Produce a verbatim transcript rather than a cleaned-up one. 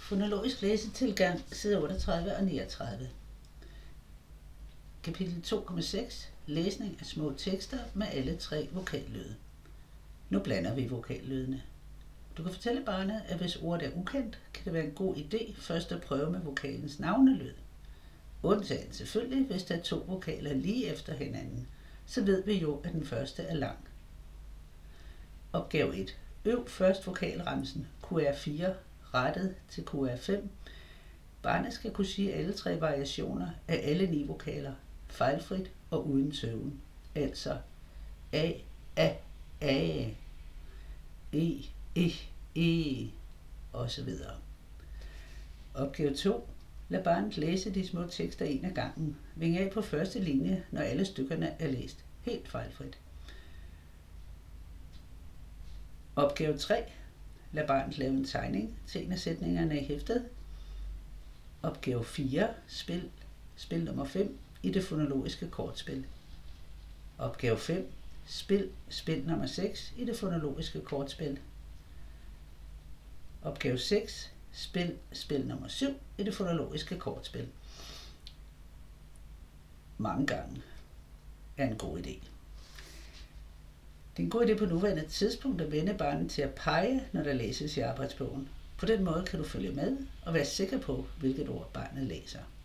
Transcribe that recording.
Fonologisk læsetilgang, side otteogtredive og niogtredive. Kapitel to komma seks. Læsning af små tekster med alle tre vokallyde. Nu blander vi vokallydene. Du kan fortælle barnet, at hvis ordet er ukendt, kan det være en god idé først at prøve med vokalens navnelyd. Undtagen selvfølgelig, hvis der er to vokaler lige efter hinanden, så ved vi jo, at den første er lang. Opgave et. Øv først vokalremsen Q R fire rettet til Q R fem. Barnet skal kunne sige alle tre variationer af alle ni vokaler, fejlfrit og uden tøven. Altså A, A, A, E, E, E og så videre. Opgave to. Lad barnet læse de små tekster en af gangen. Ving af på første linje, når alle stykkerne er læst. Helt fejlfrit. Opgave tre. Lad barnet lave en tegning til en af sætningerne i hæftet. Opgave fire. Spil spil nummer fem i det fonologiske kortspil. Opgave fem. Spil spil nummer seks i det fonologiske kortspil. Opgave seks. Spil spil nummer syv i det fonologiske kortspil. Mange gange er en god idé. Det er en god idé på nuværende tidspunkt at vende barnet til at pege, når der læses i arbejdsbogen. På den måde kan du følge med og være sikker på, hvilket ord barnet læser.